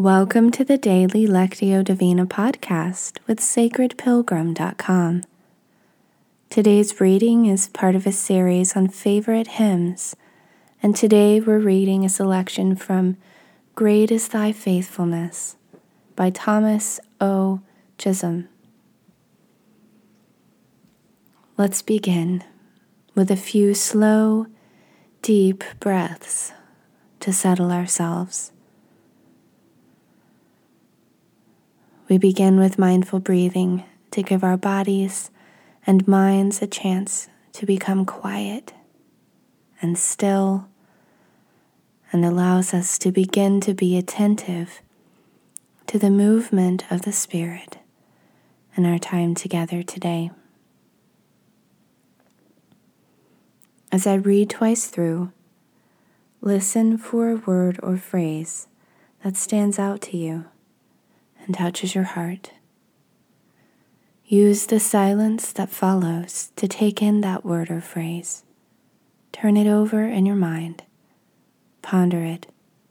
Welcome to the Daily Lectio Divina podcast with sacredpilgrim.com. Today's reading is part of a series on favorite hymns, and today we're reading a selection from Great is Thy Faithfulness by Thomas O. Chisholm. Let's begin with a few slow, deep breaths to settle ourselves. We begin with mindful breathing to give our bodies and minds a chance to become quiet and still, and allows us to begin to be attentive to the movement of the Spirit in our time together today. As I read twice through, listen for a word or phrase that stands out to you and touches your heart. Use the silence that follows to take in that word or phrase. Turn it over in your mind. Ponder it.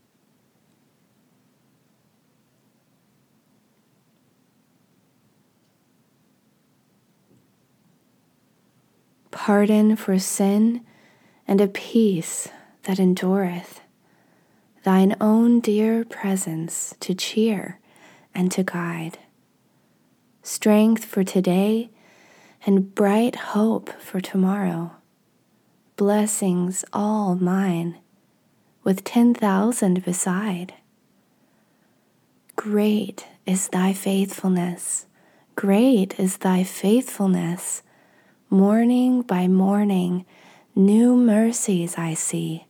Pardon for sin and a peace that endureth, thine own dear presence to cheer and to guide, strength for today and bright hope for tomorrow, blessings all mine, with 10,000 beside. Great is thy faithfulness, great is thy faithfulness. Morning by morning, new mercies I see.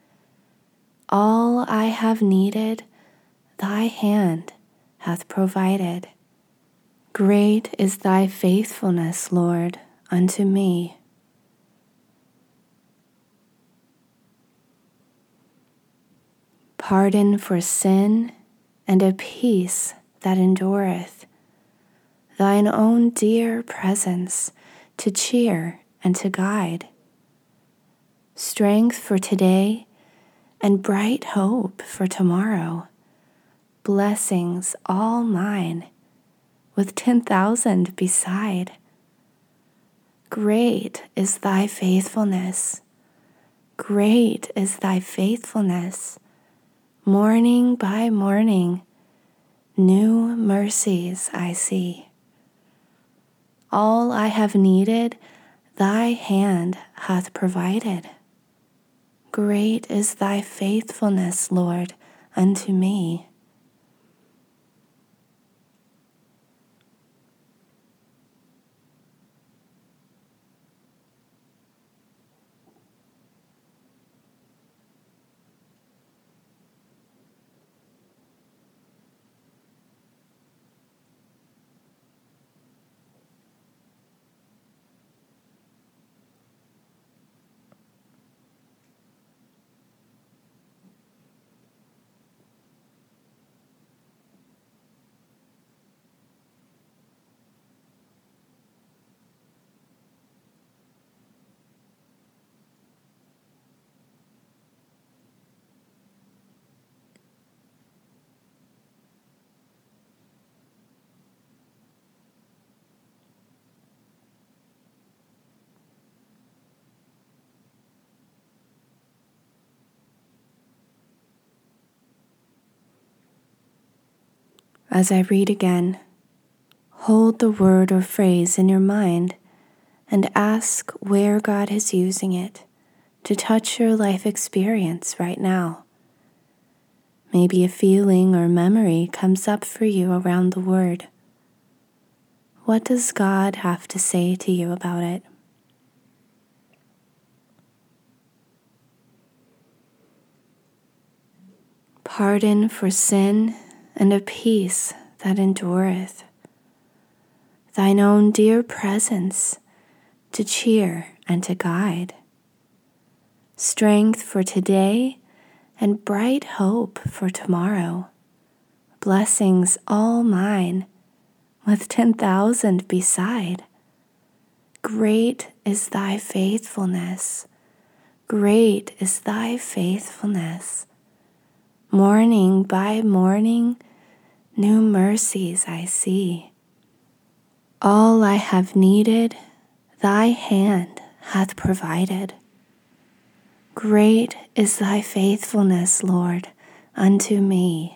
All I have needed, thy hand hath provided. Great is thy faithfulness, Lord, unto me. Pardon for sin and a peace that endureth, thine own dear presence to cheer and to guide, strength for today and bright hope for tomorrow, blessings all mine, with 10,000 beside. Great is thy faithfulness, great is thy faithfulness. Morning by morning, new mercies I see. All I have needed, thy hand hath provided. Great is thy faithfulness, Lord, unto me. As I read again, hold the word or phrase in your mind and ask where God is using it to touch your life experience right now. Maybe a feeling or memory comes up for you around the word. What does God have to say to you about it? Pardon for sin and a peace that endureth, thine own dear presence to cheer and to guide, strength for today and bright hope for tomorrow, blessings all mine, with 10,000 beside. Great is thy faithfulness, great is thy faithfulness. Morning by morning, New mercies I see. All I have needed, thy hand hath provided. Great is thy faithfulness, Lord, unto me.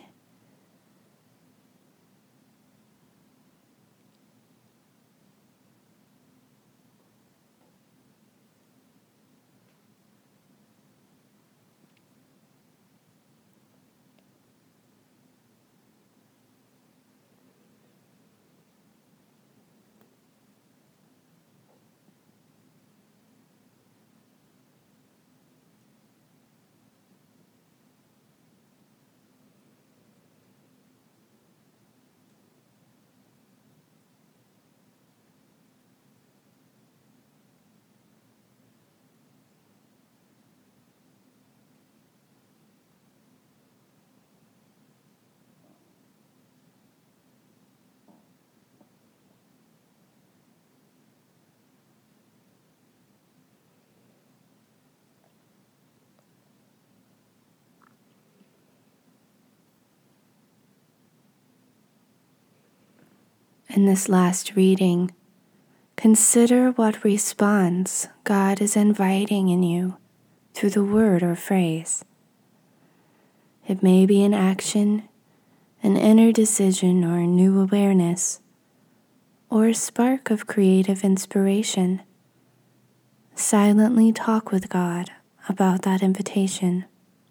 In this last reading, consider what response God is inviting in you through the word or phrase. It may be an action, an inner decision or a new awareness, or a spark of creative inspiration. Silently talk with God about that invitation.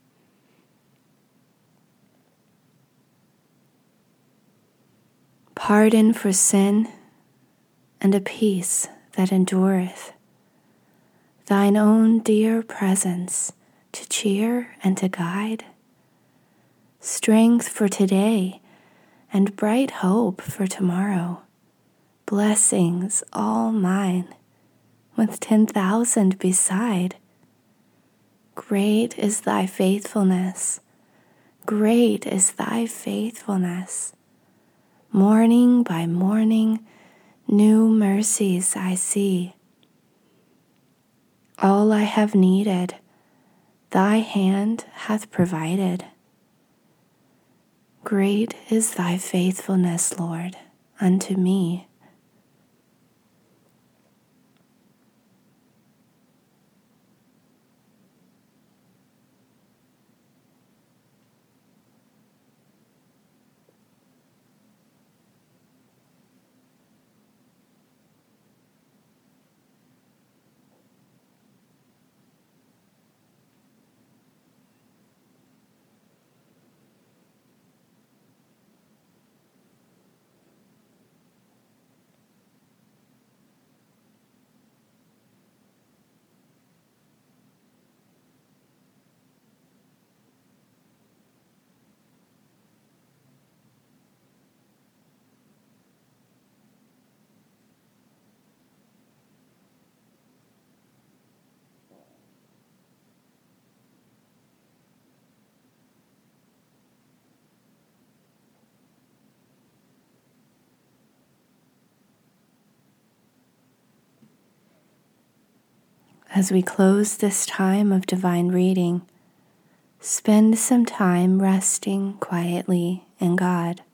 Pardon for sin and a peace that endureth. Thine own dear presence to cheer and to guide. Strength for today and bright hope for tomorrow. Blessings all mine with 10,000 beside. Great is thy faithfulness. Great is thy faithfulness. Morning by morning, new mercies I see. All I have needed, thy hand hath provided. Great is thy faithfulness, Lord, unto me. As we close this time of divine reading, spend some time resting quietly in God.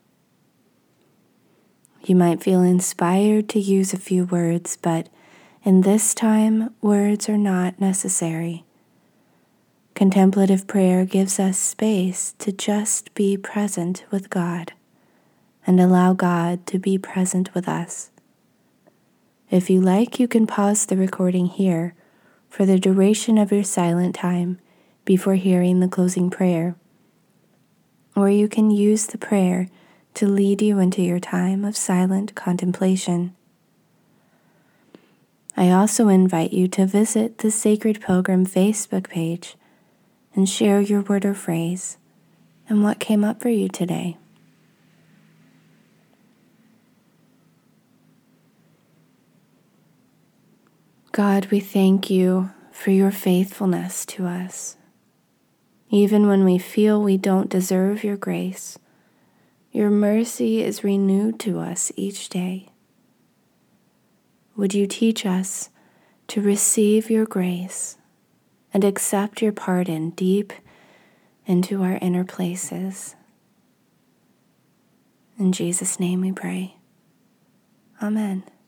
You might feel inspired to use a few words, but in this time, words are not necessary. Contemplative prayer gives us space to just be present with God and allow God to be present with us. If you like, you can pause the recording here for the duration of your silent time before hearing the closing prayer, or you can use the prayer to lead you into your time of silent contemplation. I also invite you to visit the Sacred Pilgrim Facebook page and share your word or phrase and what came up for you today. God, we thank you for your faithfulness to us. Even when we feel we don't deserve your grace, your mercy is renewed to us each day. Would you teach us to receive your grace and accept your pardon deep into our inner places? In Jesus' name we pray. Amen.